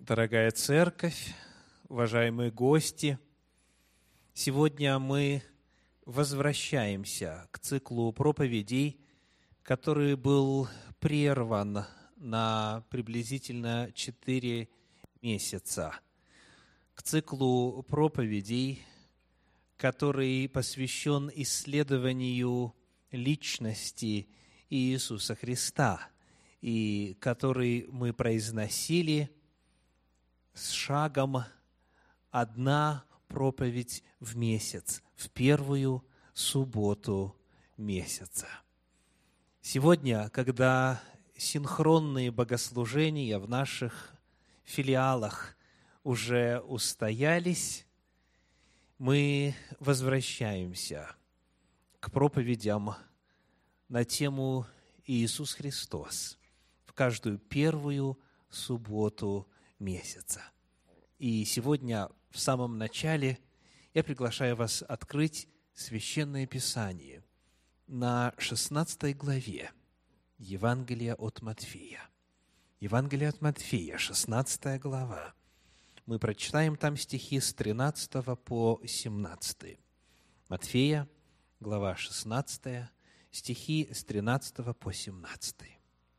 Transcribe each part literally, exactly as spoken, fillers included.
Дорогая церковь, уважаемые гости, сегодня мы возвращаемся к циклу проповедей, который был прерван на приблизительно четыре месяца, к циклу проповедей, который посвящен исследованию личности Иисуса Христа, и который мы произносили с шагом одна проповедь в месяц, в первую субботу месяца. Сегодня, когда синхронные богослужения в наших филиалах уже устоялись, мы возвращаемся к проповедям на тему Иисус Христос в каждую первую субботу месяца. И сегодня в самом начале я приглашаю вас открыть Священное Писание на шестнадцатой главе Евангелия от Матфея. Евангелие от Матфея, шестнадцатая глава. Мы прочитаем там стихи с тринадцатого по семнадцатый. Матфея, глава шестнадцатая, стихи с тринадцатого по семнадцатый.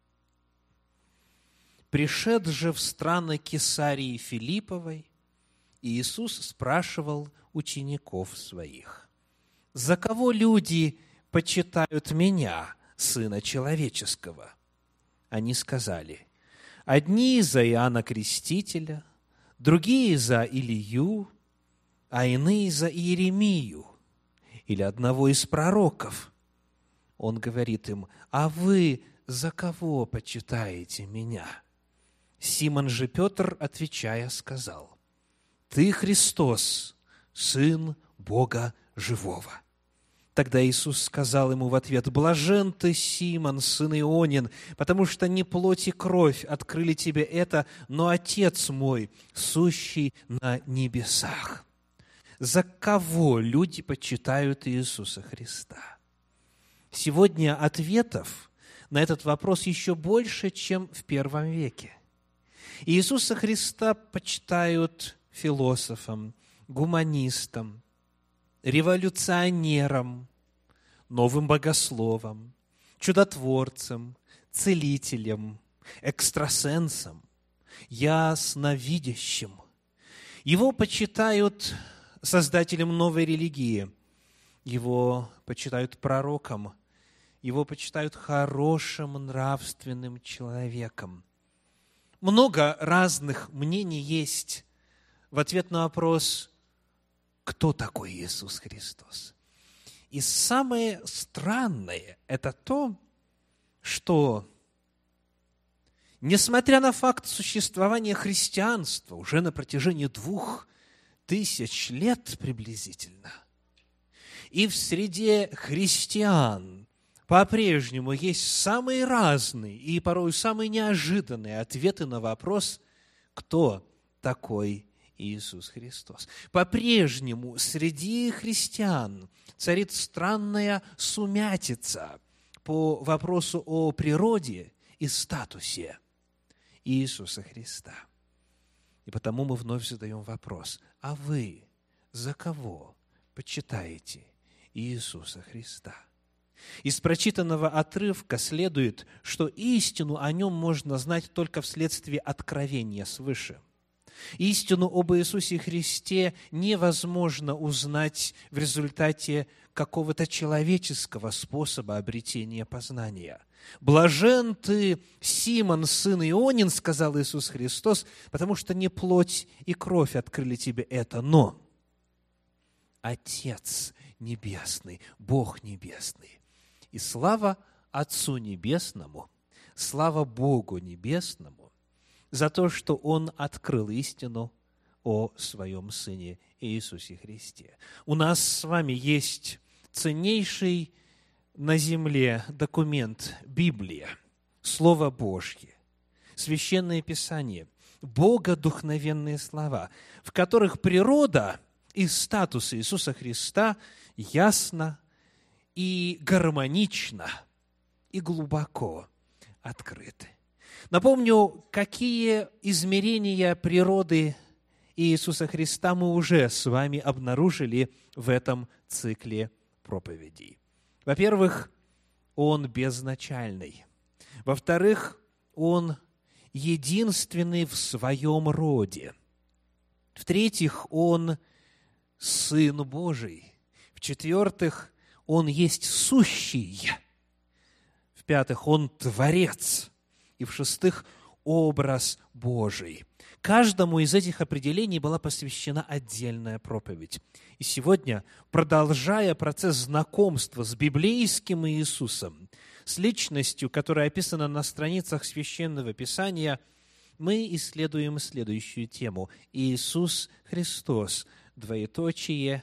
«Пришед же в страны Кесарии Филипповой, Иисус спрашивал учеников своих: „За кого люди почитают Меня, Сына Человеческого?“ Они сказали: „Одни за Иоанна Крестителя, другие за Илию, а иные за Иеремию или одного из пророков“. Он говорит им: „А вы за кого почитаете Меня?“ Симон же Петр, отвечая, сказал: „Ты Христос, Сын Бога Живого“. Тогда Иисус сказал ему в ответ: „Блажен ты, Симон, сын Ионин, потому что не плоть и кровь открыли тебе это, но Отец мой, сущий на небесах“. За кого люди почитают Иисуса Христа? Сегодня ответов на этот вопрос еще больше, чем в первом веке. Иисуса Христа почитают философом, гуманистом, революционером, новым богословом, чудотворцем, целителем, экстрасенсом, ясновидящим. Его почитают создателем новой религии, его почитают пророком, его почитают хорошим нравственным человеком. Много разных мнений есть в ответ на вопрос, кто такой Иисус Христос. И самое странное – это то, что, несмотря на факт существования христианства уже на протяжении двух тысяч лет приблизительно, и в среде христиан по-прежнему есть самые разные и порой самые неожиданные ответы на вопрос, кто такой Иисус Христос. По-прежнему среди христиан царит странная сумятица по вопросу о природе и статусе Иисуса Христа. И потому мы вновь задаем вопрос: а вы за кого почитаете Иисуса Христа? Из прочитанного отрывка следует, что истину о Нем можно знать только вследствие откровения свыше. Истину об Иисусе Христе невозможно узнать в результате какого-то человеческого способа обретения познания. «Блажен ты, Симон, сын Ионин, – сказал Иисус Христос, – потому что не плоть и кровь открыли тебе это, но Отец Небесный, Бог Небесный. И слава Отцу Небесному, слава Богу Небесному за то, что Он открыл истину о Своем Сыне Иисусе Христе». У нас с вами есть ценнейший на земле документ – Библия, Слово Божье, Священное Писание, богодухновенные слова, в которых природа и статус Иисуса Христа ясно и гармонично, и глубоко открыты. Напомню, какие измерения природы Иисуса Христа мы уже с вами обнаружили в этом цикле проповедей. Во-первых, Он безначальный. Во-вторых, Он единственный в своем роде. В-третьих, Он Сын Божий. В-четвертых, Он есть сущий. В-пятых, Он Творец. И в-шестых, образ Божий. Каждому из этих определений была посвящена отдельная проповедь. И сегодня, продолжая процесс знакомства с библейским Иисусом, с личностью, которая описана на страницах Священного Писания, мы исследуем следующую тему. Иисус Христос, двоеточие,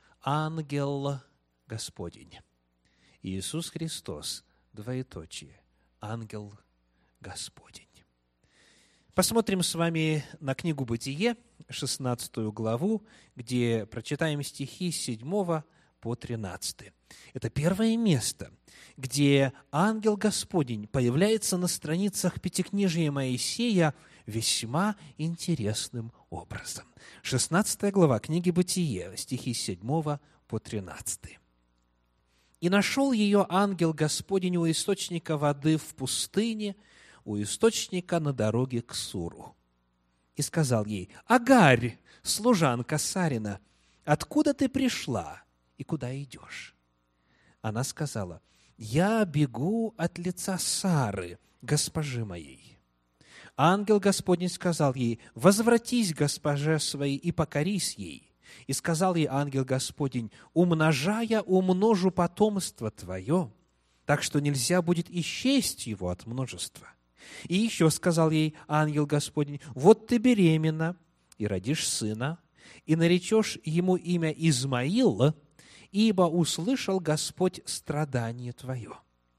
ангел Господень. Иисус Христос, двоеточие, ангел Господень. Посмотрим с вами на книгу «Бытие», шестнадцатую главу, где прочитаем стихи с седьмого по тринадцатый. Это первое место, где ангел Господень появляется на страницах Пятикнижия Моисея весьма интересным образом. шестнадцатая глава книги «Бытие», стихи с седьмого по тринадцатый. «И нашел ее ангел Господень у источника воды в пустыне, у источника на дороге к Суру. И сказал ей: Агарь, служанка Сарина, откуда ты пришла и куда идешь? Она сказала: я бегу от лица Сары, госпожи моей. Ангел Господень сказал ей: возвратись, госпоже своей, и покорись ей. И сказал ей ангел Господень: умножая, умножу потомство твое, так что нельзя будет исчесть его от множества. И еще сказал ей ангел Господень: вот ты беременна, и родишь сына, и наречешь ему имя Измаил, ибо услышал Господь страдание твое.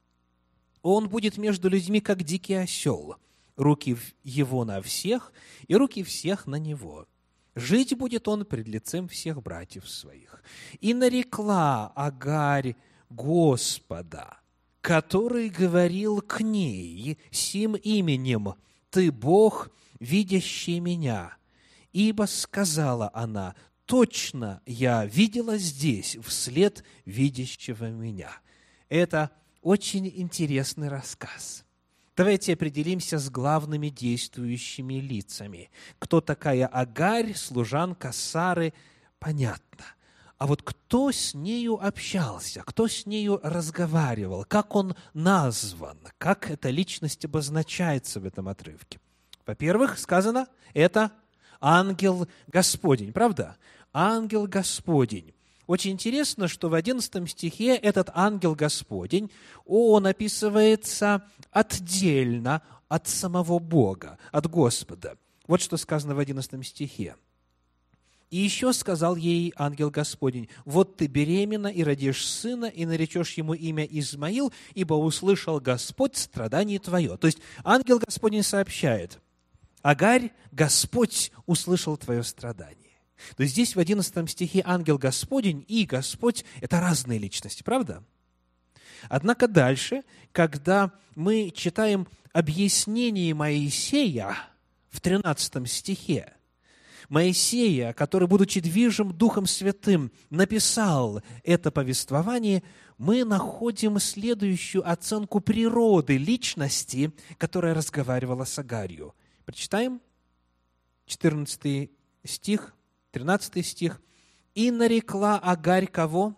Он будет между людьми, как дикий осел, руки его на всех, и руки всех на него. Жить будет он пред лицем всех братьев своих. И нарекла Агарь Господа, который говорил к ней сим именем: «Ты Бог, видящий меня». Ибо сказала она: «Точно я видела здесь вслед видящего меня». Это очень интересный рассказ. Давайте определимся с главными действующими лицами. Кто такая Агарь, служанка Сары, понятно. А вот кто с нею общался, кто с нею разговаривал, как он назван, как эта личность обозначается в этом отрывке? Во-первых, сказано, это ангел Господень, правда? Ангел Господень. Очень интересно, что в одиннадцатом стихе этот ангел Господень, он описывается отдельно от самого Бога, от Господа. Вот что сказано в одиннадцатом стихе. «И еще сказал ей ангел Господень: вот ты беременна и родишь сына, и наречешь ему имя Измаил, ибо услышал Господь страдание твое». То есть ангел Господень сообщает: Агарь, Господь услышал твое страдание. То есть здесь в одиннадцатом стихе ангел Господень и Господь – это разные личности, правда? Однако дальше, когда мы читаем объяснение Моисея в тринадцатом стихе, Моисея, который, будучи движим Духом Святым, написал это повествование, мы находим следующую оценку природы личности, которая разговаривала с Агарью. Прочитаем четырнадцатый стих, тринадцатый стих. «И нарекла Агарь кого?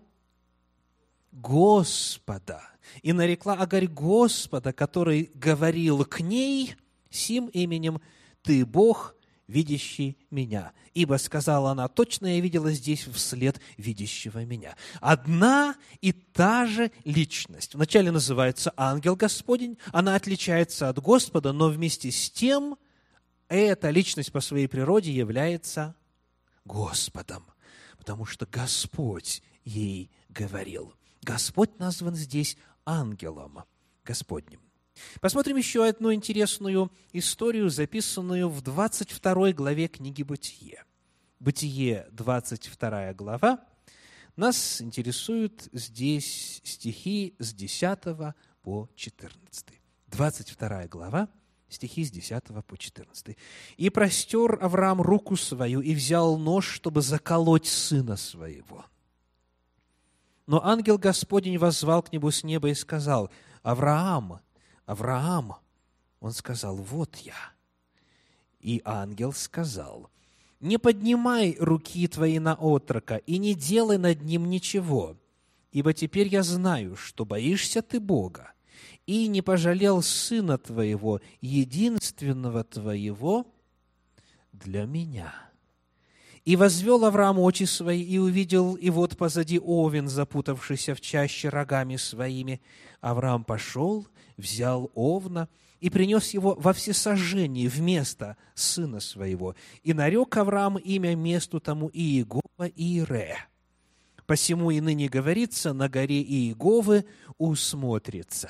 Господа. И нарекла Агарь Господа, который говорил к ней сим именем: Ты Бог, видящий меня. Ибо, сказала она, точно я видела здесь вслед видящего меня». Одна и та же личность. Вначале называется ангел Господень, она отличается от Господа, но вместе с тем эта личность по своей природе является Господом, потому что Господь ей говорил. Господь назван здесь ангелом Господним. Посмотрим еще одну интересную историю, записанную в двадцать второй главе книги «Бытие». Бытие, двадцать вторая глава. Нас интересуют здесь стихи с десятого по четырнадцатый. двадцать вторая глава, стихи с десятого по четырнадцатый. «И простер Авраам руку свою, и взял нож, чтобы заколоть сына своего. Но ангел Господень воззвал к нему с неба и сказал: Авраам, Авраам. Он сказал: вот я. И ангел сказал: не поднимай руки твои на отрока и не делай над ним ничего, ибо теперь я знаю, что боишься ты Бога, и не пожалел сына твоего, единственного твоего, для меня. И возвел Авраам очи свои, и увидел, и вот позади овен, запутавшийся в чаще рогами своими. Авраам пошел, взял овна и принес его во всесожжение вместо сына своего. И нарек Авраам имя месту тому Иегова Ире. Посему и ныне говорится: на горе Иеговы усмотрится».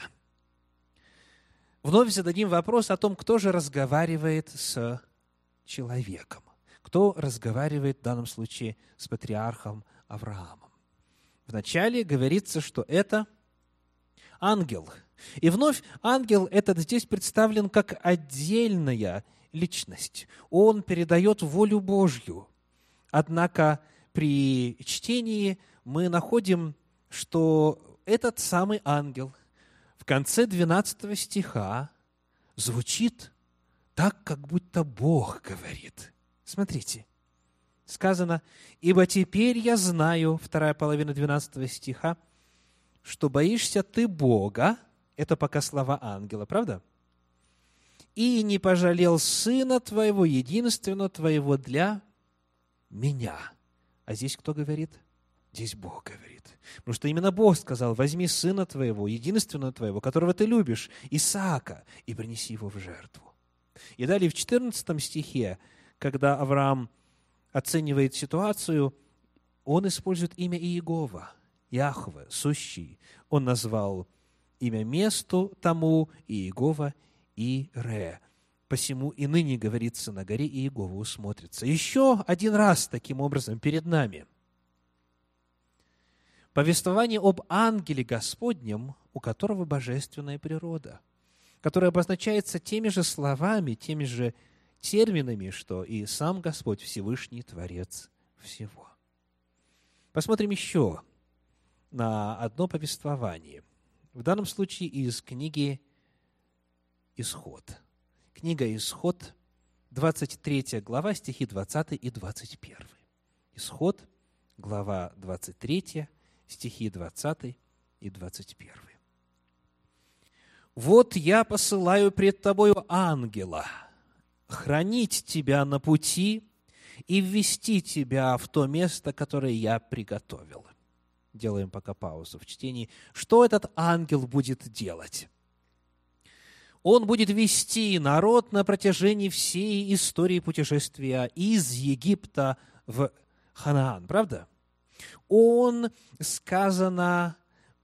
Вновь зададим вопрос о том, кто же разговаривает с человеком. Кто разговаривает в данном случае с патриархом Авраамом? Вначале говорится, что это ангел. И вновь ангел этот здесь представлен как отдельная личность. Он передает волю Божью. Однако при чтении мы находим, что этот самый ангел в конце двенадцатого стиха звучит так, как будто Бог говорит. Смотрите, сказано: «Ибо теперь я знаю», вторая половина двенадцатого стиха, «что боишься ты Бога». Это пока слова ангела, правда? «И не пожалел сына твоего, единственного твоего, для меня». А здесь кто говорит? Здесь Бог говорит. Потому что именно Бог сказал: возьми сына твоего, единственного твоего, которого ты любишь, Исаака, и принеси его в жертву. И далее в четырнадцатом стихе, когда Авраам оценивает ситуацию, он использует имя Иегова, Яхве, сущий. Он назвал имя месту тому Иегова Ире. Посему и ныне говорится: на горе Иегова усмотрится. Еще один раз таким образом перед нами повествование об ангеле Господнем, у которого божественная природа, которая обозначается теми же словами, теми же терминами, что и сам Господь Всевышний Творец всего. Посмотрим еще на одно повествование. В данном случае из книги «Исход». Книга «Исход», двадцать третья глава, стихи двадцатый и двадцать первый. Исход, глава двадцать третья, стихи двадцатый и двадцать первый. «Вот я посылаю пред тобою ангела, хранить тебя на пути и ввести тебя в то место, которое я приготовил». Делаем пока паузу в чтении. Что этот ангел будет делать? Он будет вести народ на протяжении всей истории путешествия из Египта в Ханаан, правда? Он, сказано,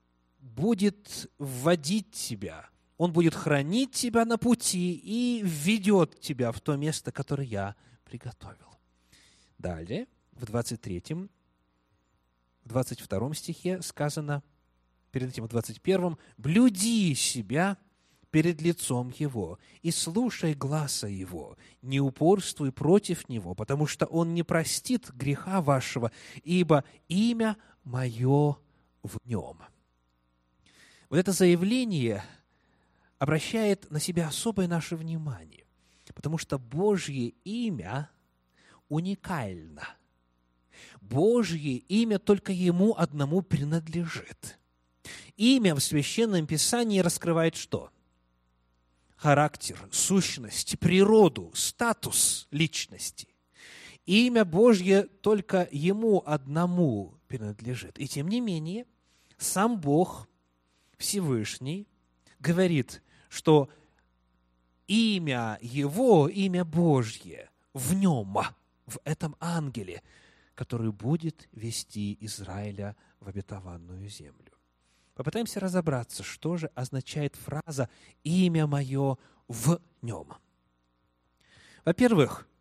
будет вводить тебя, он будет хранить тебя на пути и введет тебя в то место, которое я приготовил. Далее, в двадцать третьем, в двадцать втором стихе сказано, перед этим в двадцать первом, «Блюди себя перед лицом Его, и слушай гласа Его, не упорствуй против Него, потому что Он не простит греха вашего, ибо имя Мое в Нем». Вот это заявление обращает на себя особое наше внимание, потому что Божье имя уникально. Божье имя только Ему одному принадлежит. Имя в Священном Писании раскрывает что? Характер, сущность, природу, статус личности. Имя Божье только Ему одному принадлежит. И тем не менее, сам Бог Всевышний говорит, что имя Его, имя Божье в Нем, в этом ангеле, который будет вести Израиля в обетованную землю. Попытаемся разобраться, что же означает фраза «имя мое в нем». Во-первых,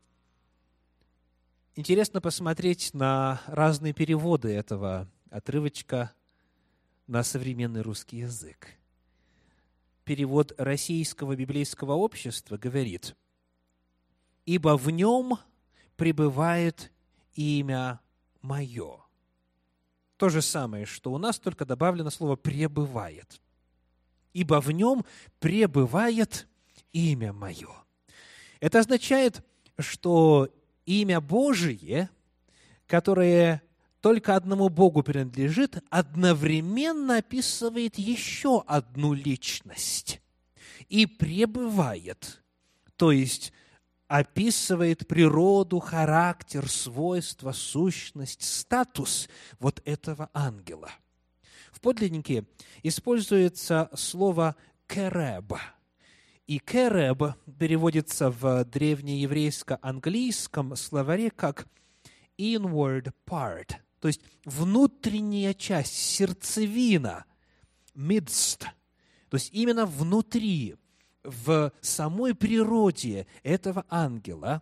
интересно посмотреть на разные переводы этого отрывочка на современный русский язык. перевод Российского библейского общества говорит: «Ибо в нем пребывает имя мое». То же самое, что у нас, только добавлено слово «пребывает». «Ибо в нем пребывает имя мое». Это означает, что имя Божие, которое только одному Богу принадлежит, одновременно описывает еще одну личность и пребывает, то есть описывает природу, характер, свойства, сущность, статус вот этого ангела. В подлиннике используется слово «кереб». И «кереб» переводится в древнееврейско-английском словаре как «inward part», то есть внутренняя часть, сердцевина, midst, то есть именно внутри, в самой природе этого ангела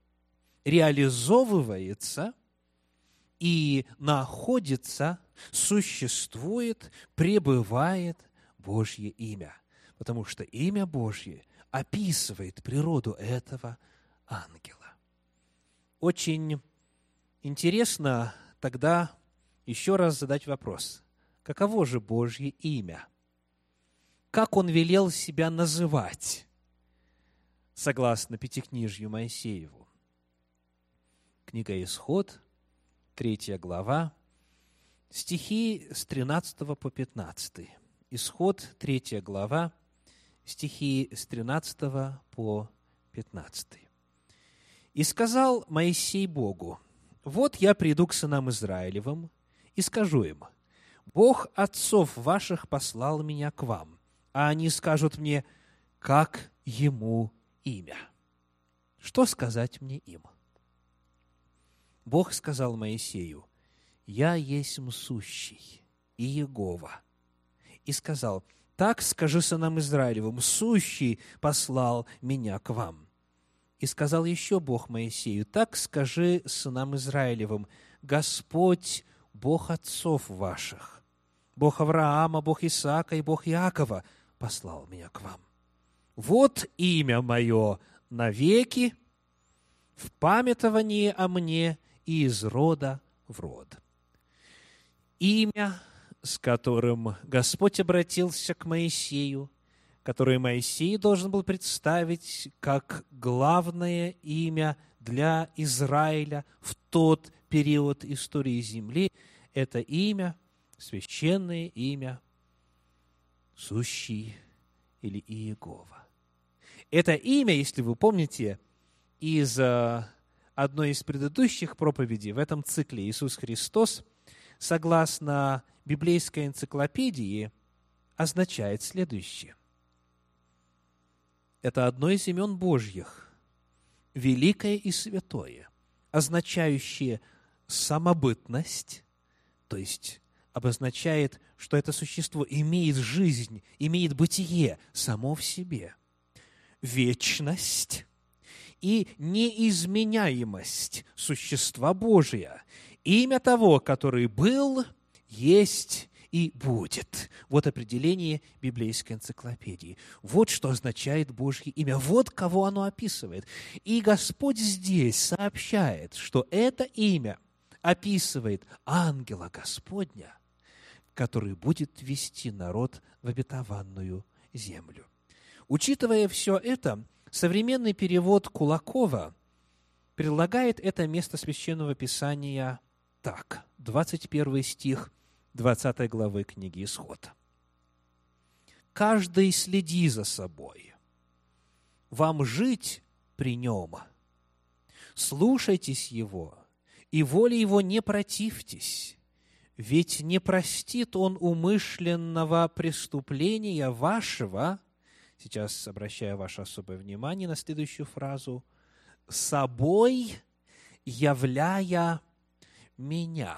реализовывается и находится, существует, пребывает Божье имя. Потому что имя Божье описывает природу этого ангела. Очень интересно тогда еще раз задать вопрос: каково же Божье имя? Как Он велел себя называть, согласно Пятикнижью Моисееву? Книга Исход, третья глава, стихи с тринадцатого по пятнадцатый. Исход, третья глава, стихи с тринадцатого по пятнадцатый. «И сказал Моисей Богу: вот я приду к сынам Израилевым и скажу им: Бог отцов ваших послал меня к вам. А они скажут мне: как ему имя? Что сказать мне им? Бог сказал Моисею: я есмь сущий, и Егова. И сказал: так скажи сынам Израилевым: сущий послал меня к вам. И сказал еще Бог Моисею: так скажи сынам Израилевым: Господь, Бог отцов ваших, Бог Авраама, Бог Исаака и Бог Иакова послал меня к вам. Вот имя мое навеки, в памятовании о мне и из рода в род». Имя, с которым Господь обратился к Моисею, которое Моисей должен был представить как главное имя для Израиля в тот период истории земли, это имя, священное имя Сущий или Иегова. Это имя, если вы помните, из одной из предыдущих проповедей в этом цикле «Иисус Христос», согласно библейской энциклопедии, означает следующее. Это одно из имен Божьих, великое и святое, означающее самобытность, то есть обозначает, что это существо имеет жизнь, имеет бытие само в себе, вечность и неизменяемость существа Божия, имя того, который был, есть и будет. Вот определение библейской энциклопедии. Вот что означает Божье имя. Вот кого оно описывает. И Господь здесь сообщает, что это имя описывает ангела Господня, который будет вести народ в обетованную землю. Учитывая все это, современный перевод Кулакова предлагает это место Священного Писания так. двадцать первый стих двадцатой главы книги Исход. «Каждый следи за собой, вам жить при нем, слушайтесь его, и воле его не противьтесь, ведь не простит он умышленного преступления вашего». Сейчас обращаю ваше особое внимание на следующую фразу. «Собой являя меня».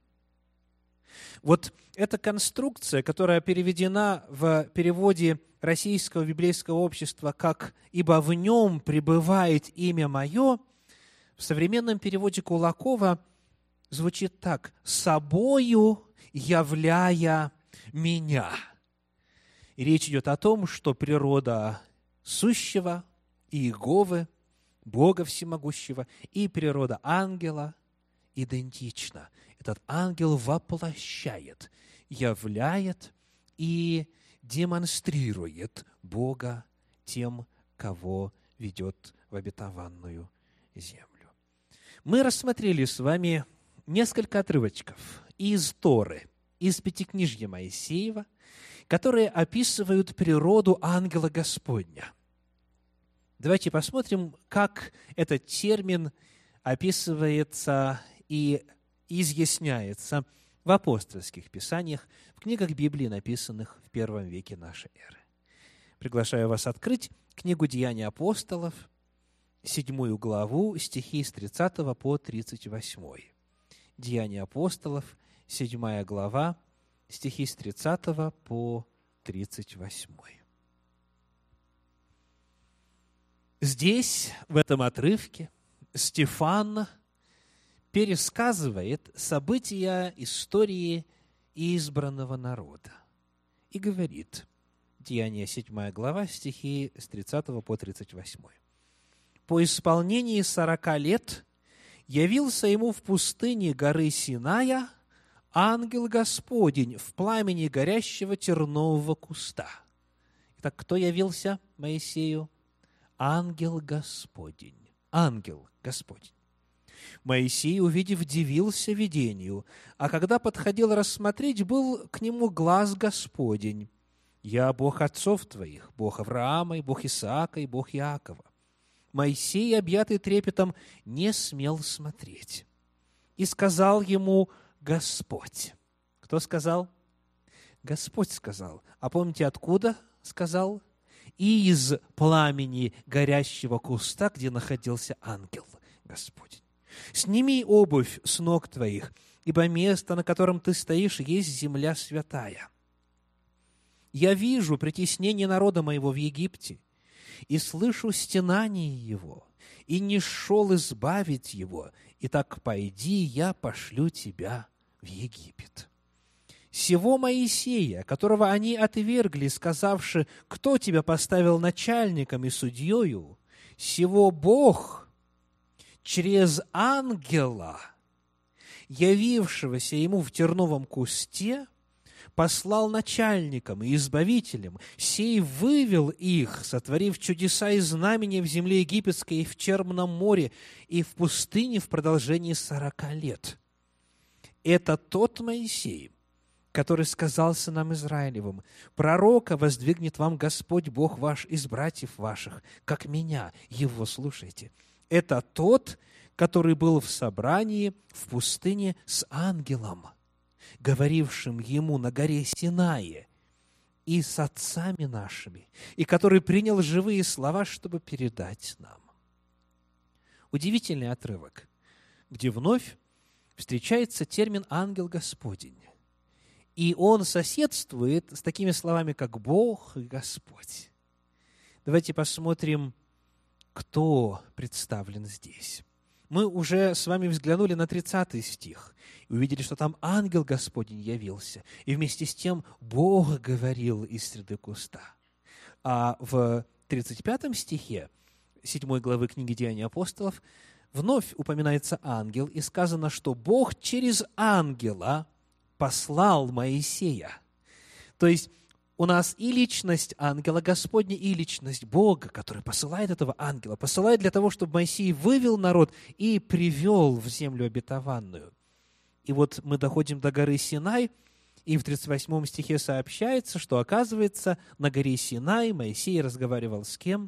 Вот эта конструкция, которая переведена в переводе Российского библейского общества как «ибо в нем пребывает имя мое», в современном переводе Кулакова звучит так: «собою являя меня». И речь идет о том, что природа сущего Иеговы, Бога Всемогущего, и природа ангела идентична. Этот ангел воплощает, являет и демонстрирует Бога тем, кого ведет в обетованную землю. Мы рассмотрели с вами несколько отрывочков из Торы, из Пятикнижья Моисеева, которые описывают природу ангела Господня. Давайте посмотрим, как этот термин описывается и изъясняется в апостольских писаниях, в книгах Библии, написанных в первом веке нашей эры. Приглашаю вас открыть книгу «Деяния апостолов», седьмую главу, стихи с тридцатого по тридцать восьмой. «Деяния апостолов», седьмая глава, стихи с тридцатого по тридцать восьмой. Здесь, в этом отрывке, Стефан пересказывает события истории избранного народа и говорит, Деяния седьмая глава, стихи с тридцатого по тридцать восьмой. «По исполнении сорока лет явился ему в пустыне горы Синая ангел Господень в пламени горящего тернового куста». Итак, кто явился Моисею? Ангел Господень. Ангел Господень. Моисей, увидев, дивился видению, а когда подходил рассмотреть, был к нему глас Господень: «Я Бог отцов твоих, Бог Авраама, и Бог Исаака, и Бог Иакова». Моисей, объятый трепетом, не смел смотреть. И сказал ему Господь. Кто сказал? Господь сказал. А помните, откуда сказал? Из пламени горящего куста, где находился ангел Господень. «Сними обувь с ног твоих, ибо место, на котором ты стоишь, есть земля святая. Я вижу притеснение народа моего в Египте, и слышу стенание его, и не шел избавить его. Итак, пойди, я пошлю тебя в Египет». Сего Моисея, которого они отвергли, сказавши: «Кто тебя поставил начальником и судьею?» Сего Бог через ангела, явившегося ему в терновом кусте, послал начальникам и избавителям. Сей вывел их, сотворив чудеса и знамения в земле египетской и в Черном море, и в пустыне в продолжении сорока лет. Это тот Моисей, который сказал сынам Израилевым: «Пророка воздвигнет вам Господь Бог ваш из братьев ваших, как меня, его слушайте». Это тот, который был в собрании в пустыне с ангелом, говорившим ему на горе Синае, и с отцами нашими, и который принял живые слова, чтобы передать нам. Удивительный отрывок, где вновь встречается термин «ангел Господень». И он соседствует с такими словами, как «Бог» и «Господь». Давайте посмотрим, кто представлен здесь. Мы уже с вами взглянули на тридцатый стих и увидели, что там ангел Господень явился, и вместе с тем Бог говорил из среды куста. А в тридцать пятом стихе седьмой главы книги «Деяния апостолов» вновь упоминается ангел, и сказано, что Бог через ангела послал Моисея. То есть у нас и личность ангела Господня, и личность Бога, который посылает этого ангела, посылает для того, чтобы Моисей вывел народ и привел в землю обетованную. И вот мы доходим до горы Синай, и в тридцать восьмом стихе сообщается, что, оказывается, на горе Синай Моисей разговаривал с кем?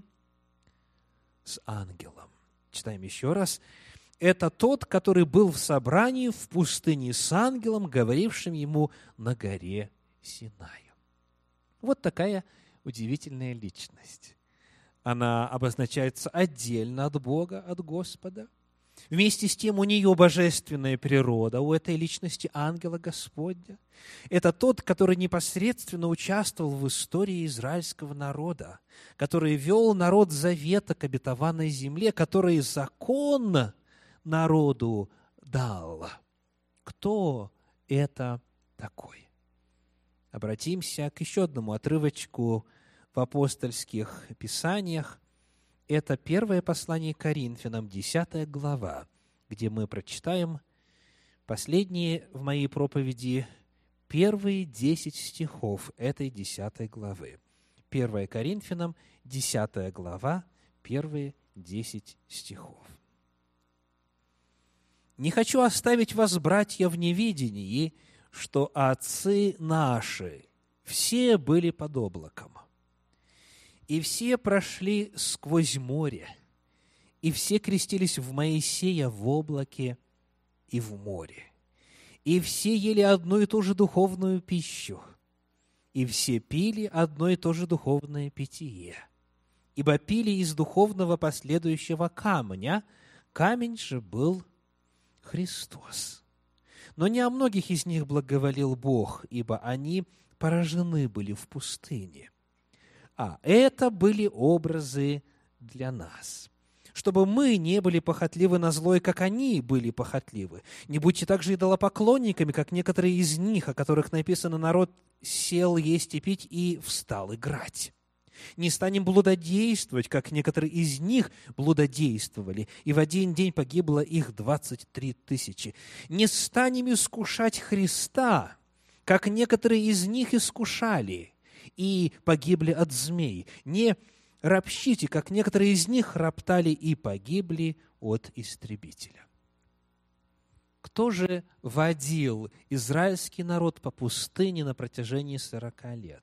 С ангелом. Читаем еще раз. Это тот, который был в собрании в пустыне с ангелом, говорившим ему на горе Синай. Вот такая удивительная личность. Она обозначается отдельно от Бога, от Господа. Вместе с тем у нее божественная природа, у этой личности ангела Господня. Это тот, который непосредственно участвовал в истории израильского народа, который вел народ завета к обетованной земле, который закон народу дал. Кто это такой? обратимся к еще одному отрывочку в апостольских писаниях. Это первое послание к Коринфянам, десятая глава, где мы прочитаем последние в моей проповеди первые десять стихов этой десятой главы. первое Коринфянам, десятая глава, первые десять стихов. «Не хочу оставить вас, братья, в неведении, что отцы наши все были под облаком, и все прошли сквозь море, и все крестились в Моисея в облаке и в море, и все ели одну и ту же духовную пищу, и все пили одно и то же духовное питье, ибо пили из духовного последующего камня, камень же был Христос. Но не о многих из них благоволил Бог, ибо они поражены были в пустыне. А это были образы для нас, чтобы мы не были похотливы на злое, как они были похотливы. Не будьте также идолопоклонниками, как некоторые из них, о которых написано: народ сел есть и пить и встал играть. Не станем блудодействовать, как некоторые из них блудодействовали, и в один день погибло их двадцать три тысячи. Не станем искушать Христа, как некоторые из них искушали, и погибли от змей. Не ропщите, как некоторые из них роптали и погибли от истребителя». Кто же водил израильский народ по пустыне на протяжении сорока лет?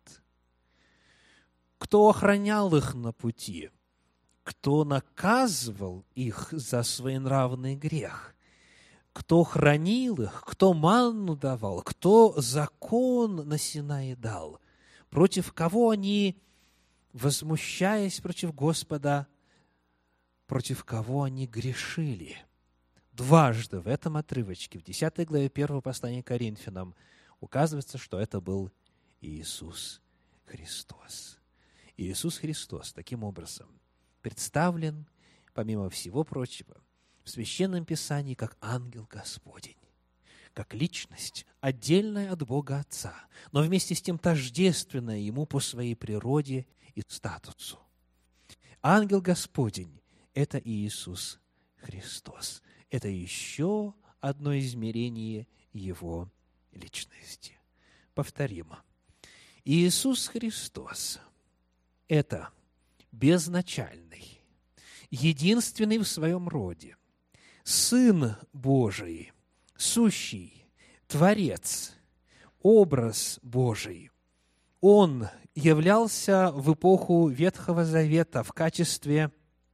Кто охранял их на пути? Кто наказывал их за своенравный грех? Кто хранил их? Кто манну давал? Кто закон на Синае дал? Против кого они, возмущаясь против Господа, против кого они грешили? Дважды в этом отрывочке, в десятой главе первого послания к Коринфянам, указывается, что это был Иисус Христос. Иисус Христос таким образом представлен, помимо всего прочего, в Священном Писании как ангел Господень, как личность, отдельная от Бога Отца, но вместе с тем тождественная Ему по своей природе и статусу. Ангел Господень – это Иисус Христос. Это еще одно измерение Его личности. Повторимо. Иисус Христос – это безначальный, единственный в своем роде, Сын Божий, сущий, Творец, образ Божий. Он являлся в эпоху Ветхого Завета в качестве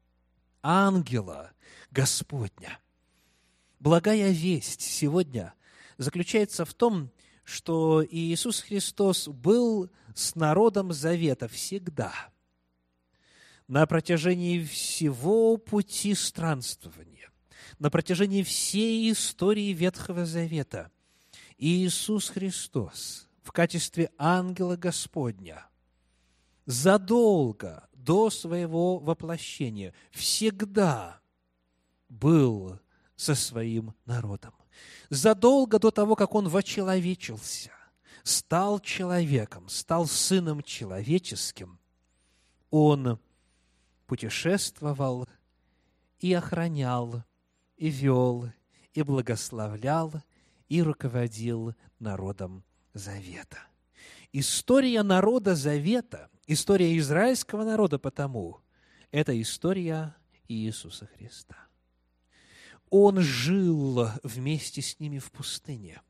ангела Господня. Благая весть сегодня заключается в том, что Иисус Христос был с народом Завета всегда, на протяжении всего пути странствования, на протяжении всей истории Ветхого Завета. Иисус Христос в качестве ангела Господня задолго до своего воплощения всегда был со своим народом. Задолго до того, как Он вочеловечился, стал человеком, стал сыном человеческим, Он путешествовал и охранял, и вел, и благословлял, и руководил народом Завета. История народа Завета, история израильского народа потому, это история Иисуса Христа. Он жил вместе с ними в пустыне.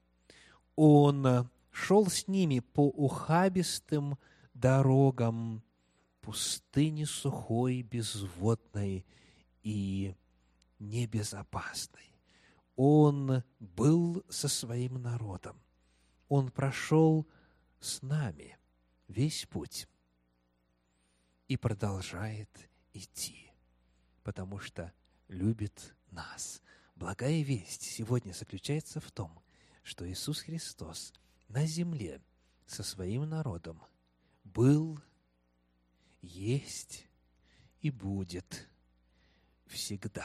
Он шел с ними по ухабистым дорогам пустыни сухой, безводной и небезопасной. Он был со своим народом. Он прошел с нами весь путь и продолжает идти, потому что любит нас. Благая весть сегодня заключается в том, что Иисус Христос на земле со своим народом был, есть и будет всегда.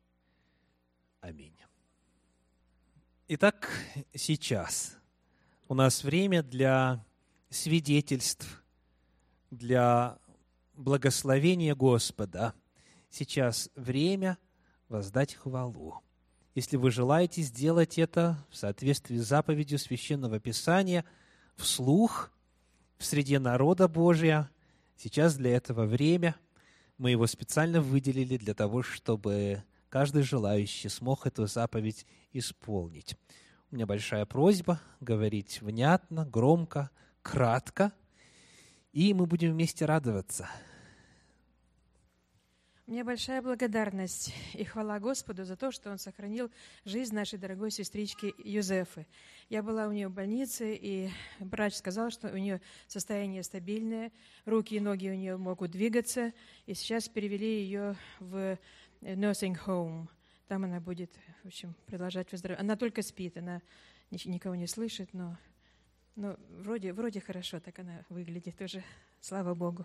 Аминь. Итак, сейчас у нас время для свидетельств для благословения Господа, сейчас время воздать хвалу. Если вы желаете сделать это в соответствии с заповедью Священного Писания, вслух, в среде народа Божия, сейчас для этого время. Мы его специально выделили для того, чтобы каждый желающий смог эту заповедь исполнить. У меня большая просьба говорить внятно, громко, кратко, и мы будем вместе радоваться. У меня большая благодарность и хвала Господу за то, что Он сохранил жизнь нашей дорогой сестрички Юзефы. Я была у нее в больнице, и врач сказал, что у нее состояние стабильное, руки и ноги у нее могут двигаться, и сейчас перевели ее в nursing home. Там она будет, в общем, продолжать выздоравливать. Она только спит, она никого не слышит, но, но вроде, вроде хорошо так она выглядит уже, слава Богу.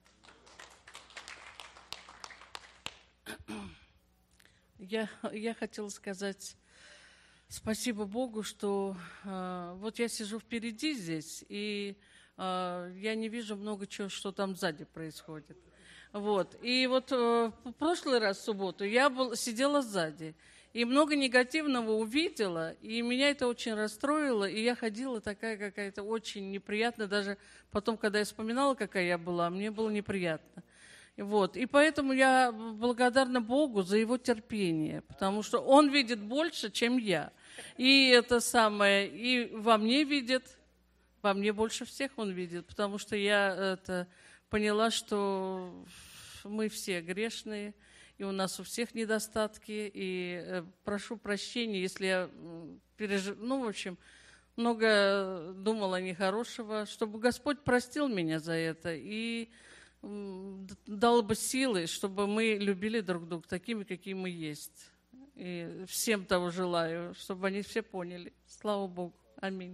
Я, я хотела сказать спасибо Богу, что э, вот я сижу впереди здесь, и э, я не вижу много чего, что там сзади происходит. Вот. И вот э, в прошлый раз, в субботу, я был, сидела сзади, и много негативного увидела, и меня это очень расстроило, и я ходила такая какая-то очень неприятная, даже потом, когда я вспоминала, какая я была, мне было неприятно. Вот. И поэтому я благодарна Богу за Его терпение, потому что Он видит больше, чем я. И это самое, и во мне видит, во мне больше всех Он видит, потому что я это, поняла, что мы все грешные, и у нас у всех недостатки, и прошу прощения, если я пережив... ну, в общем, много думала нехорошего, чтобы Господь простил меня за это, и дал бы силы, чтобы мы любили друг друга такими, какие мы есть. И всем того желаю, чтобы они все поняли. Слава Богу. Аминь.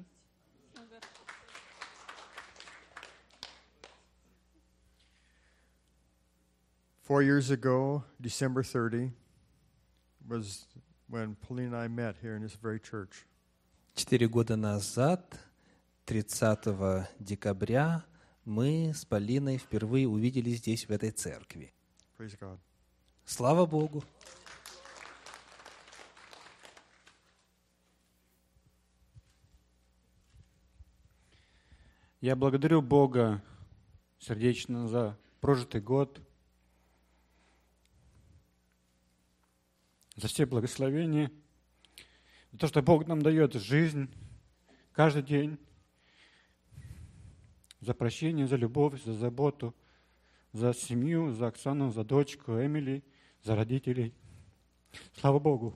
Four years ago, December thirtieth, was when Pauline and I met here in this very church. Четыре года назад, тридцатого декабря, мы с Полиной впервые увиделись здесь, в этой церкви. Praise God. Слава Богу! Я благодарю Бога сердечно за прожитый год, за все благословения, за то, что Бог нам дает жизнь каждый день, за прощение, за любовь, за заботу, за семью, за Оксану, за дочку, Эмили, за родителей. Слава Богу!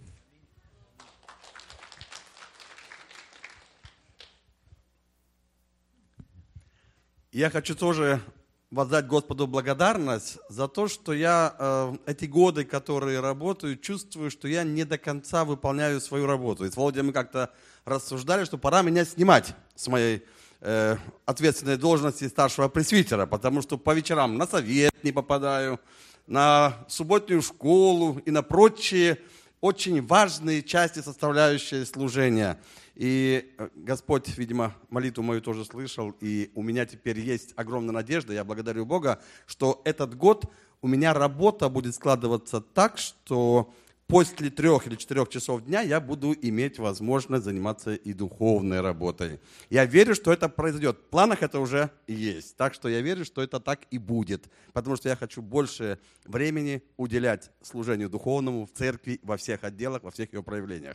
Я хочу тоже воздать Господу благодарность за то, что я э, эти годы, которые работаю, чувствую, что я не до конца выполняю свою работу. И с Володей мы как-то рассуждали, что пора меня снимать с моей э, ответственной должности старшего пресвитера, потому что по вечерам на совет не попадаю, на субботнюю школу и на прочие очень важные части, составляющие служения. И Господь, видимо, молитву мою тоже слышал, и у меня теперь есть огромная надежда, я благодарю Бога, что этот год у меня работа будет складываться так, что после трех или четырех часов дня я буду иметь возможность заниматься и духовной работой. Я верю, что это произойдет. В планах это уже есть. Так что я верю, что это так и будет. Потому что я хочу больше времени уделять служению духовному в церкви, во всех отделах, во всех ее проявлениях.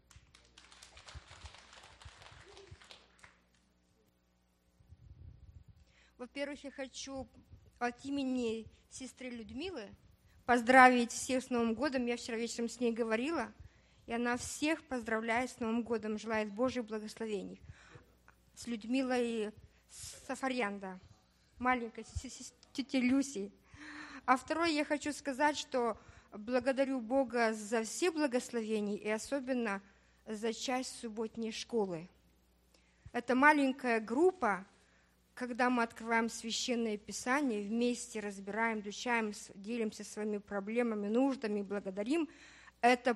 Во-первых, я хочу от имени сестры Людмилы поздравить всех с Новым годом. Я вчера вечером с ней говорила, и она всех поздравляет с Новым годом, желает Божьих благословений. С Людмилой Сафарьянда, маленькой тетей Люси. А второе, я хочу сказать, что благодарю Бога за все благословения и особенно за часть субботней школы. Это маленькая группа, когда мы открываем Священное Писание, вместе разбираем, изучаем, делимся своими проблемами, нуждами, благодарим, это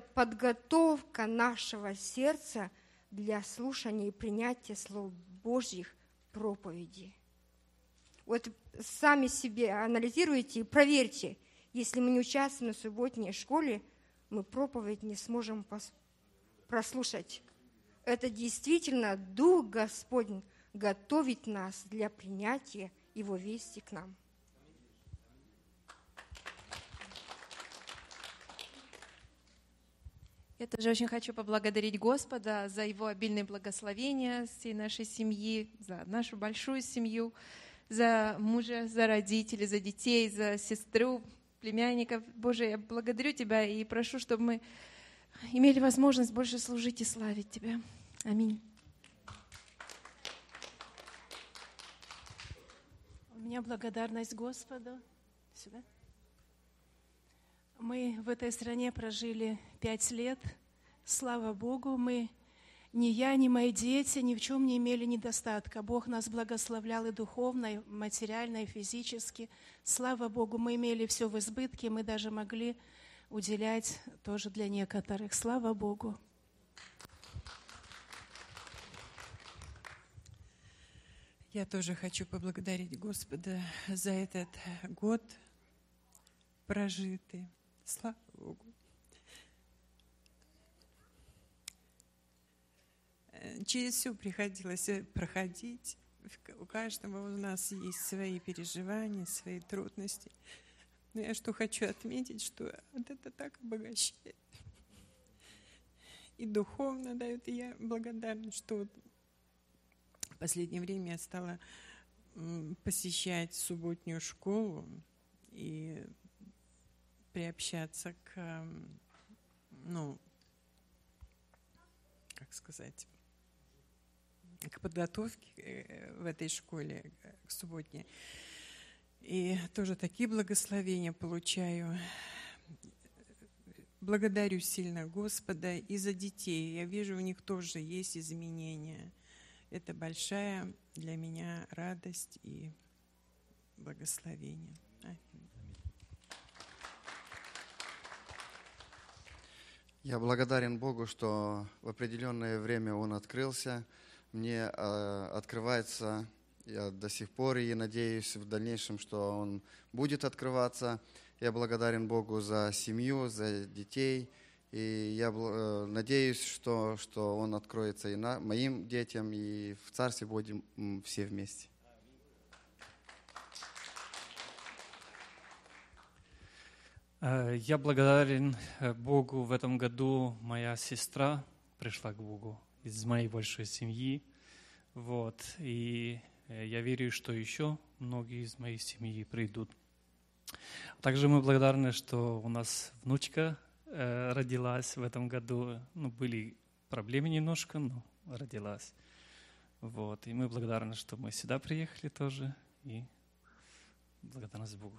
подготовка нашего сердца для слушания и принятия слов Божьих проповеди. Вот сами себе анализируйте и проверьте. Если мы не участвуем на субботней школе, мы проповедь не сможем прослушать. Это действительно Дух Господень готовит нас для принятия Его вести к нам. Я тоже очень хочу поблагодарить Господа за Его обильные благословения всей нашей семьи, за нашу большую семью, за мужа, за родителей, за детей, за сестру, племянников. Боже, я благодарю Тебя и прошу, чтобы мы имели возможность больше служить и славить Тебя. Аминь. У меня благодарность Господу. Сюда. Мы в этой стране прожили пять лет. Слава Богу, мы, ни я, ни мои дети, ни в чем не имели недостатка. Бог нас благословлял и духовно, и материально, и физически. Слава Богу, мы имели все в избытке, мы даже могли уделять тоже для некоторых. Слава Богу. Я тоже хочу поблагодарить Господа за этот год прожитый. Слава Богу. Через все приходилось проходить. У каждого у нас есть свои переживания, свои трудности. Но я что хочу отметить, что это так обогащает. И духовно дает. И я благодарна, что в последнее время я стала посещать субботнюю школу и приобщаться к, ну, как сказать, к подготовке в этой школе, к субботней. И тоже такие благословения получаю. Благодарю сильно Господа и за детей. Я вижу, у них тоже есть изменения. Это большая для меня радость и благословение. Я благодарен Богу, что в определенное время Он открылся. Мне э, открывается, я до сих пор и надеюсь в дальнейшем, что Он будет открываться. Я благодарен Богу за семью, за детей. И я э, надеюсь, что, что Он откроется и на, моим детям, и в Царстве будем все вместе. Я благодарен Богу. В этом году моя сестра пришла к Богу из моей большой семьи. Вот. И я верю, что еще многие из моей семьи придут. Также мы благодарны, что у нас внучка родилась в этом году. Ну, были проблемы немножко, но родилась. Вот. И мы благодарны, что мы сюда приехали тоже. И благодарность Богу.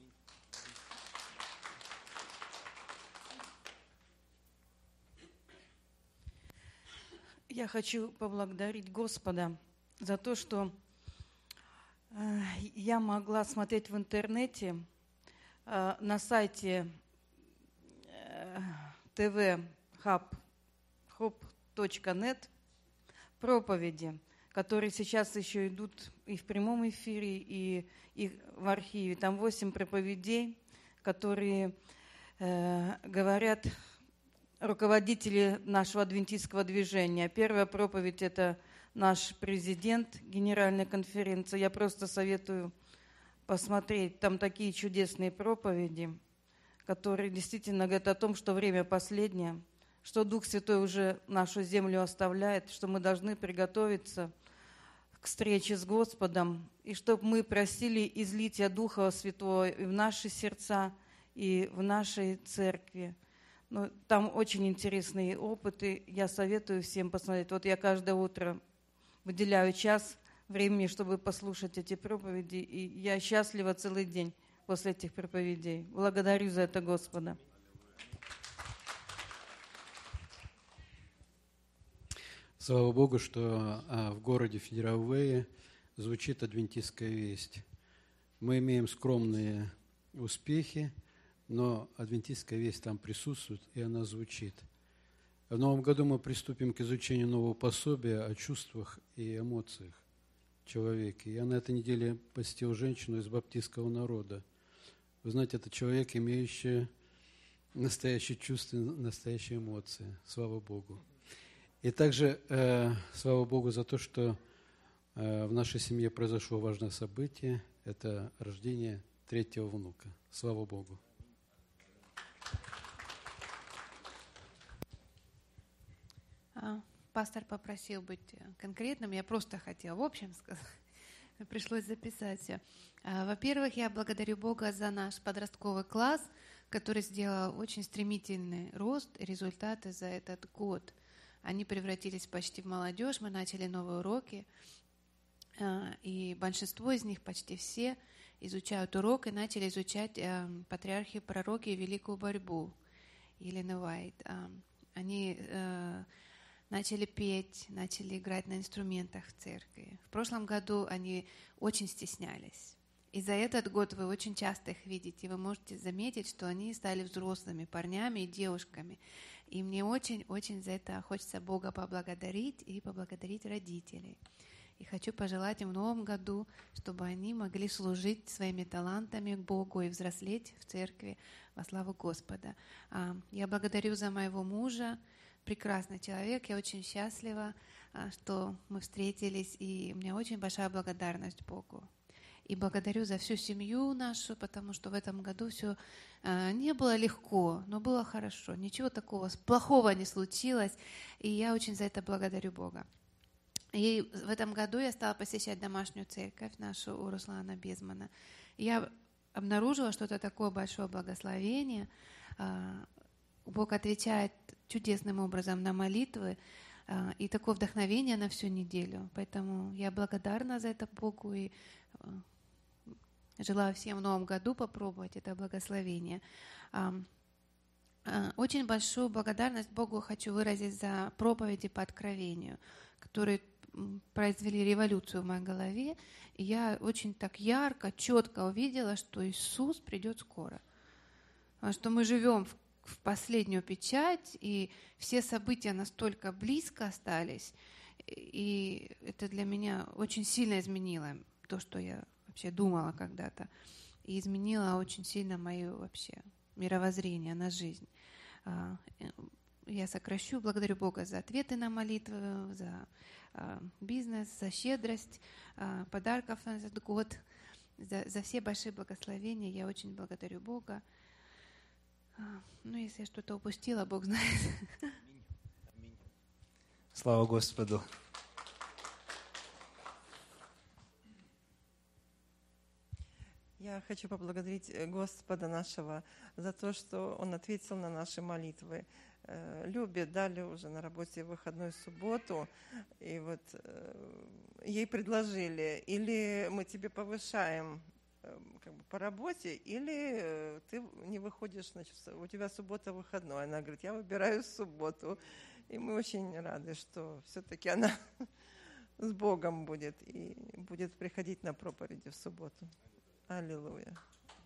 Я хочу поблагодарить Господа за то, что э, я могла смотреть в интернете э, на сайте э, ти ви хаб точка нет проповеди, которые сейчас еще идут и в прямом эфире, и, и в архиве. Там восемь проповедей, которые э, говорят руководители нашего адвентистского движения. Первая проповедь – это наш президент Генеральной конференции. Я просто советую посмотреть. Там такие чудесные проповеди, которые действительно говорят о том, что время последнее, что Дух Святой уже нашу землю оставляет, что мы должны приготовиться к встрече с Господом, и чтобы мы просили излития Духа Святого и в наши сердца, и в нашей церкви. Ну, там очень интересные опыты. Я советую всем посмотреть. Вот я каждое утро выделяю час времени, чтобы послушать эти проповеди. И я счастлива целый день после этих проповедей. Благодарю за это Господа. Слава Богу, что а, в городе Федеравее звучит адвентистская весть. Мы имеем скромные успехи, но адвентистская весть там присутствует, и она звучит. В новом году мы приступим к изучению нового пособия о чувствах и эмоциях. человеке. Я на этой неделе посетил женщину из баптистского народа. Вы знаете, это человек, имеющий настоящие чувства, настоящие эмоции. Слава Богу. И также э, слава Богу за то, что э, в нашей семье произошло важное событие. Это рождение третьего внука. Слава Богу. Пастор попросил быть конкретным, я просто хотела в общем сказать, пришлось записать все. Во-первых, я благодарю Бога за наш подростковый класс, который сделал очень стремительный рост и результаты за этот год. Они превратились почти в молодежь, мы начали новые уроки, и большинство из них, почти все, изучают урок и начали изучать патриархи, пророки и великую борьбу Елены Уайт. Они начали петь, начали играть на инструментах в церкви. В прошлом году они очень стеснялись. И за этот год вы очень часто их видите. Вы можете заметить, что они стали взрослыми парнями и девушками. И мне очень-очень за это хочется Бога поблагодарить и поблагодарить родителей. И хочу пожелать им в новом году, чтобы они могли служить своими талантами Богу и взрослеть в церкви во славу Господа. Я благодарю за моего мужа, прекрасный человек, я очень счастлива, что мы встретились, и у меня очень большая благодарность Богу. И благодарю за всю семью нашу, потому что в этом году все не было легко, но было хорошо. Ничего такого плохого не случилось, и я очень за это благодарю Бога. И в этом году я стала посещать домашнюю церковь нашу у Руслана Безмана. Я обнаружила, что это такое большое благословение. Бог отвечает чудесным образом на молитвы, и такое вдохновение на всю неделю. Поэтому я благодарна за это Богу и желаю всем в новом году попробовать это благословение. Очень большую благодарность Богу хочу выразить за проповеди по откровению, которые произвели революцию в моей голове. И я очень так ярко, четко увидела, что Иисус придет скоро. Что мы живем в в последнюю печать, и все события настолько близко остались, и это для меня очень сильно изменило то, что я вообще думала когда-то, и изменило очень сильно мое вообще мировоззрение на жизнь. Я сокращу, благодарю Бога за ответы на молитвы, за бизнес, за щедрость подарков на этот год, за, за все большие благословения. Я очень благодарю Бога. Ну, если я что-то упустила, Бог знает. Слава Господу. Я хочу поблагодарить Господа нашего за то, что Он ответил на наши молитвы. Любе дали уже на работе в выходную субботу, и вот ей предложили, или мы тебе повышаем как бы по работе, или ты не выходишь, значит, у тебя суббота выходной. Она говорит, я выбираю субботу. И мы очень рады, что все-таки она с Богом будет и будет приходить на проповеди в субботу. Аллилуйя.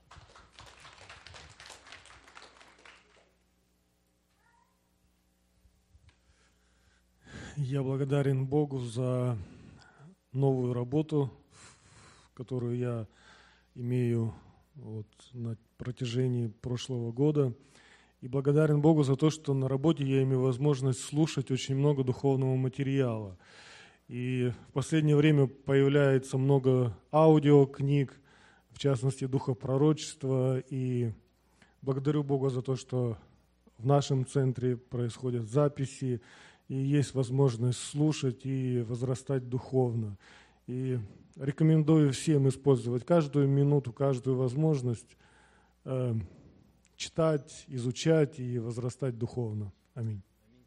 Я благодарен Богу за новую работу, которую я имею вот на протяжении прошлого года. И благодарен Богу за то, что на работе я имею возможность слушать очень много духовного материала. И в последнее время появляется много аудиокниг, в частности, духопророчества. И благодарю Бога за то, что в нашем центре происходят записи, и есть возможность слушать и возрастать духовно. И рекомендую всем использовать каждую минуту, каждую возможность э, читать, изучать и возрастать духовно. Аминь.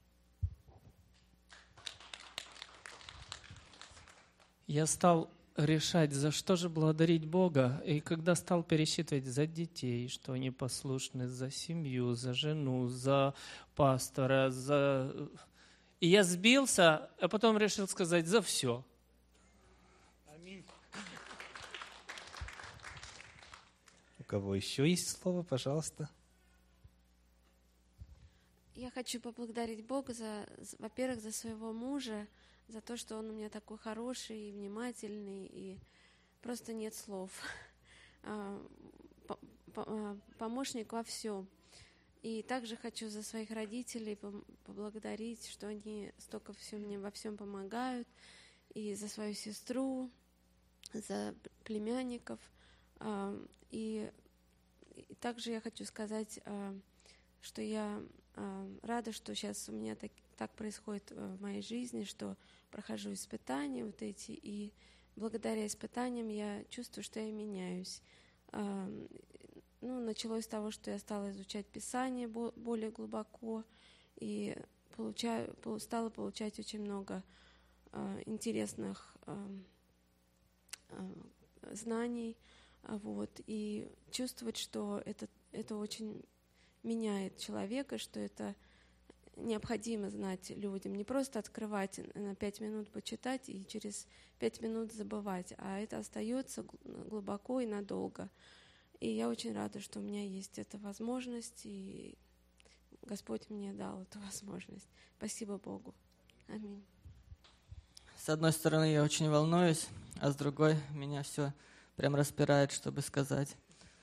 Я стал решать, за что же благодарить Бога, и когда стал пересчитывать за детей, что они послушны, за семью, за жену, за пастора, за... И я сбился, а потом решил сказать за все. У кого еще есть слово, пожалуйста. Я хочу поблагодарить Бога, за, во-первых, за своего мужа, за то, что он у меня такой хороший и внимательный, и просто нет слов. Помощник во всем. И также хочу за своих родителей поблагодарить, что они столько все мне во всем помогают, и за свою сестру, за племянников. И, и также я хочу сказать, что я рада, что сейчас у меня так, так происходит в моей жизни, что прохожу испытания вот эти, и благодаря испытаниям я чувствую, что я меняюсь. Ну, началось с того, что я стала изучать Писание более глубоко и получаю, стала получать очень много э, интересных э, э, знаний, вот, и чувствовать, что это, это очень меняет человека, что это необходимо знать людям, не просто открывать на пять минут почитать и через пять минут забывать, а это остается глубоко и надолго. И я очень рада, что у меня есть эта возможность, и Господь мне дал эту возможность. Спасибо Богу. Аминь. С одной стороны, я очень волнуюсь, а с другой, меня все прям распирает, чтобы сказать.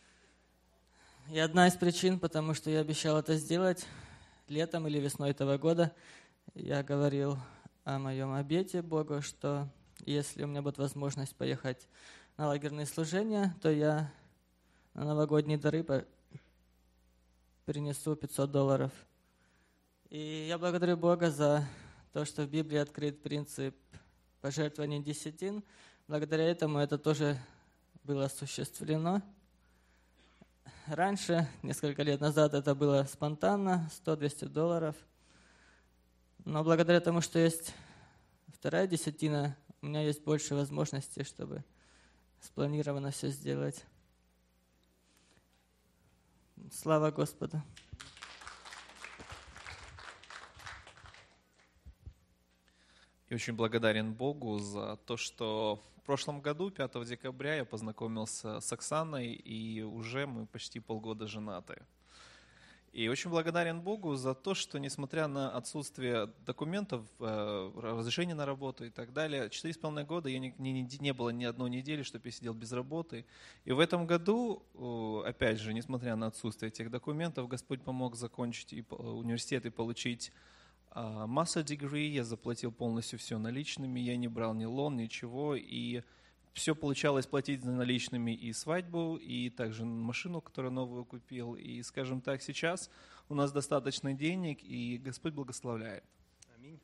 И одна из причин, потому что я обещал это сделать летом или весной этого года, я говорил о моем обете Богу, что если у меня будет возможность поехать на лагерные служения, то я на новогодние дары принесу пятьсот долларов. И я благодарю Бога за то, что в Библии открыт принцип пожертвования десятин. Благодаря этому это тоже было осуществлено. Раньше, несколько лет назад, это было спонтанно, сто-двести долларов. Но благодаря тому, что есть вторая десятина, у меня есть больше возможностей, чтобы спланированно все сделать. Слава Господу! И очень благодарен Богу за то, что в прошлом году, пятого декабря, я познакомился с Оксаной, и уже мы почти полгода женаты. И очень благодарен Богу за то, что, несмотря на отсутствие документов, разрешения на работу и так далее, четыре с половиной года я не, не, не было ни одной недели, чтобы я сидел без работы. И в этом году, опять же, несмотря на отсутствие этих документов, Господь помог закончить и университет и получить master degree. Я заплатил полностью все наличными, я не брал ни лон, ничего, и все получалось платить наличными и свадьбу, и также машину, которую новую купил. И, скажем так, сейчас у нас достаточно денег, и Господь благословляет. Аминь.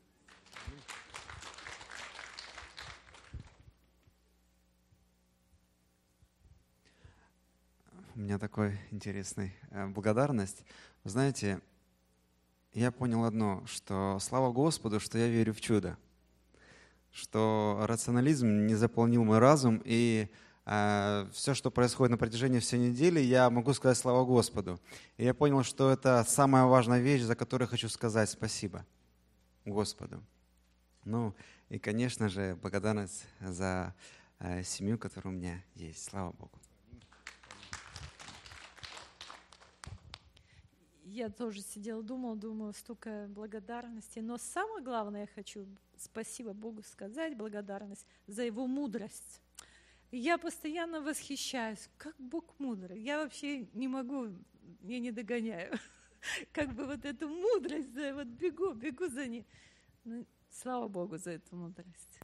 У меня такой интересный э, благодарность. Вы знаете, я понял одно, что слава Господу, что я верю в чудо, что рационализм не заполнил мой разум, и э, все, что происходит на протяжении всей недели, я могу сказать слава Господу. И я понял, что это самая важная вещь, за которую хочу сказать спасибо Господу. Ну и, конечно же, благодарность за э, семью, которая у меня есть. Слава Богу. Я тоже сидела, думала, думала, столько благодарности. Но самое главное, я хочу спасибо Богу сказать, благодарность за Его мудрость. Я постоянно восхищаюсь, как Бог мудрый. Я вообще не могу, я не догоняю. Как бы вот эту мудрость, вот бегу, бегу за ней. Ну, слава Богу за эту мудрость.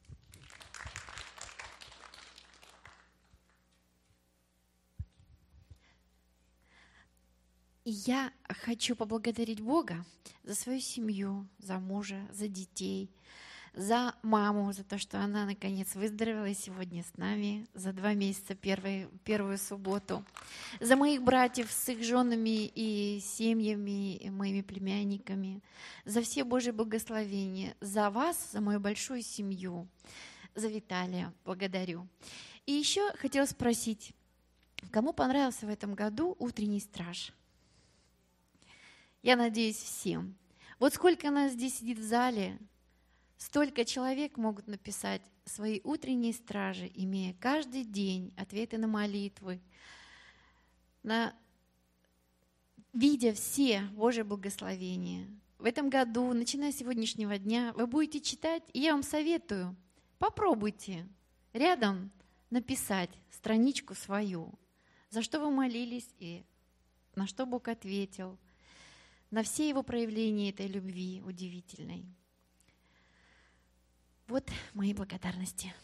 И я хочу поблагодарить Бога за свою семью, за мужа, за детей, за маму, за то, что она наконец выздоровела и сегодня с нами за два месяца, первый, первую субботу, за моих братьев с их женами и семьями, и моими племянниками, за все Божьи благословения, за вас, за мою большую семью, за Виталия благодарю. И еще хотела спросить, кому понравился в этом году утренний страж? Я надеюсь, всем. Вот сколько нас здесь сидит в зале, столько человек могут написать свои утренние стражи, имея каждый день ответы на молитвы, на, видя все Божьи благословения в этом году, начиная с сегодняшнего дня, вы будете читать, и я вам советую, попробуйте рядом написать страничку свою, за что вы молились и на что Бог ответил, на все Его проявления этой любви удивительной. Вот мои благодарности.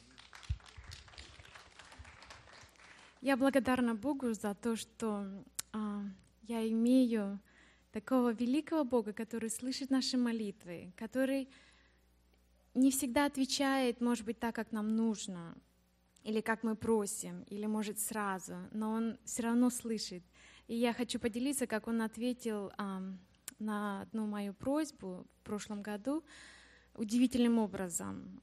Я благодарна Богу за то, что а, я имею такого великого Бога, который слышит наши молитвы, который не всегда отвечает, может быть, так, как нам нужно, или как мы просим, или, может, сразу, но Он все равно слышит. И я хочу поделиться, как Он ответил а, на одну мою просьбу в прошлом году удивительным образом.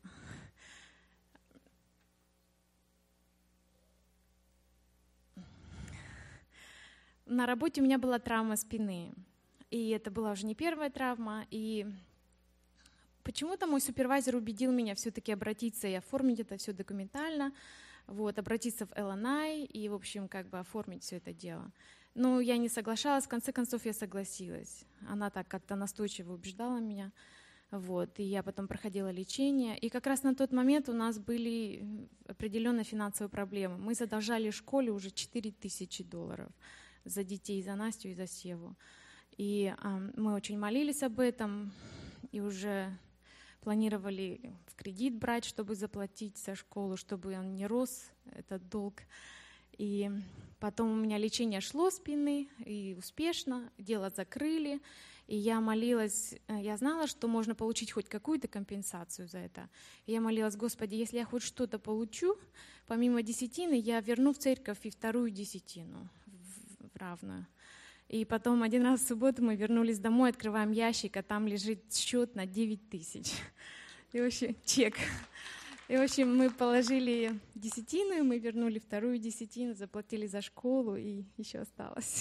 На работе у меня была травма спины, и это была уже не первая травма, и почему-то мой супервайзер убедил меня все-таки обратиться и оформить это все документально, вот, обратиться в эл эн ай и, в общем, как бы оформить все это дело. Но я не соглашалась, в конце концов я согласилась. Она так как-то настойчиво убеждала меня, вот, и я потом проходила лечение, и как раз на тот момент у нас были определенные финансовые проблемы. Мы задолжали школе уже четыре тысячи долларов. За детей, за Настю и за Севу. И э, мы очень молились об этом, и уже планировали в кредит брать, чтобы заплатить за школу, чтобы он не рос, этот долг. И потом у меня лечение шло спины, и успешно, дело закрыли. И я молилась, я знала, что можно получить хоть какую-то компенсацию за это. И я молилась: Господи, если я хоть что-то получу, помимо десятины, я верну в церковь и вторую десятину. Равную. И потом один раз в субботу мы вернулись домой, открываем ящик, а там лежит счет на девять тысяч. И вообще чек. И в общем мы положили десятину, и мы вернули вторую десятину, заплатили за школу, и еще осталось.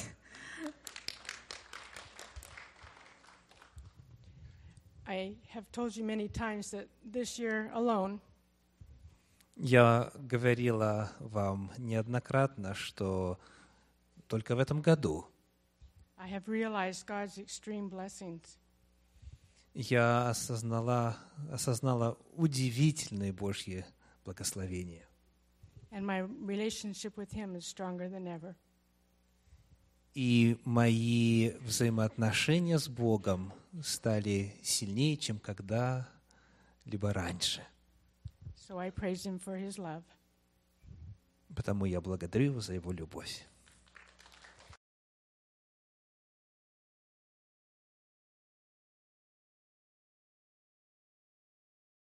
I have told you many times that this year alone, Я говорила вам неоднократно, что только в этом году I have realized God's extreme blessings. я осознала, осознала удивительные Божьи благословения. And my relationship with Him is stronger than ever. И мои взаимоотношения с Богом стали сильнее, чем когда-либо раньше. So I praise Him for His love. Потому я благодарю Его за Его любовь.